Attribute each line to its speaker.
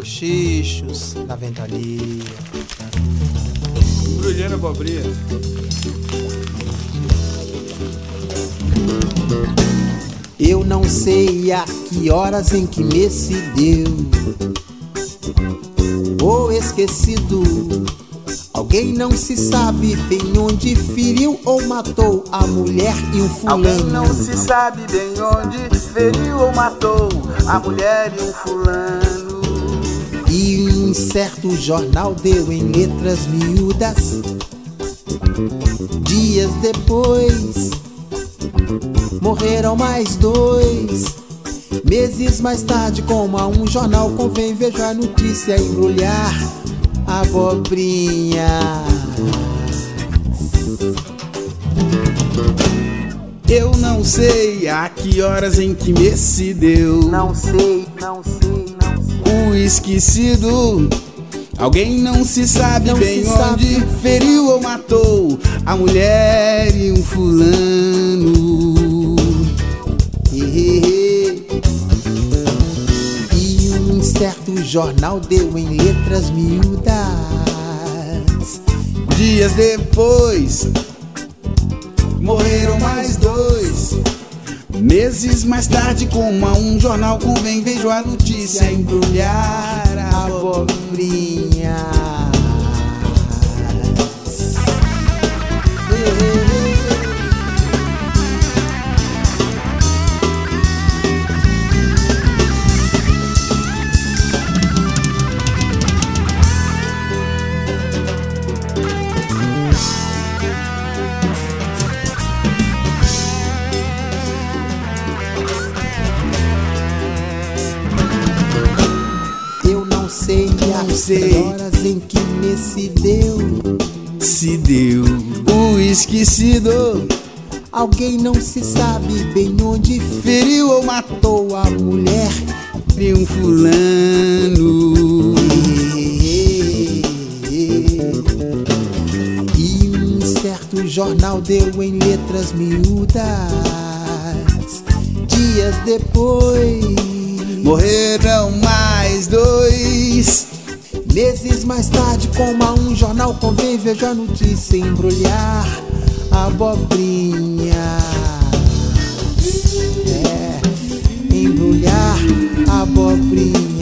Speaker 1: cochichos na ventania.
Speaker 2: Embrulhando a abobrinha.
Speaker 1: Eu não sei a que horas, em que mês se deu, ou esquecido. Alguém não se sabe bem onde feriu ou matou a mulher e um fulano.
Speaker 3: Alguém não se sabe bem onde feriu ou matou a mulher e um fulano.
Speaker 1: E um certo jornal deu em letras miúdas. Dias depois morreram mais dois. Meses mais tarde, como a um jornal convém, vejo a notícia embrulhar a abobrinha.
Speaker 2: Eu não sei a que horas, em que mês se deu.
Speaker 3: Não sei.
Speaker 2: O esquecido. Alguém não se sabe
Speaker 1: Não
Speaker 2: bem
Speaker 1: se
Speaker 2: onde
Speaker 1: sabe.
Speaker 2: feriu ou matou a mulher e um fulano.
Speaker 1: E um certo jornal deu em letras miúdas.
Speaker 2: Dias depois morreram mais dois. Meses mais tarde, como a um jornal convém, vejo a notícia embrulhar a
Speaker 1: Abobrinha. Eu não sei as horas, em que mês se deu.
Speaker 2: Se deu o esquecido.
Speaker 1: Alguém não se sabe bem onde
Speaker 2: Feriu ou matou
Speaker 1: matou a mulher
Speaker 2: e um fulano.
Speaker 1: E um certo jornal deu em letras miúdas. Dias depois
Speaker 2: Morreram mais dois.
Speaker 1: meses mais tarde, como a um jornal convém, vejo a notícia embrulhar a abobrinha. Embrulhar a abobrinha.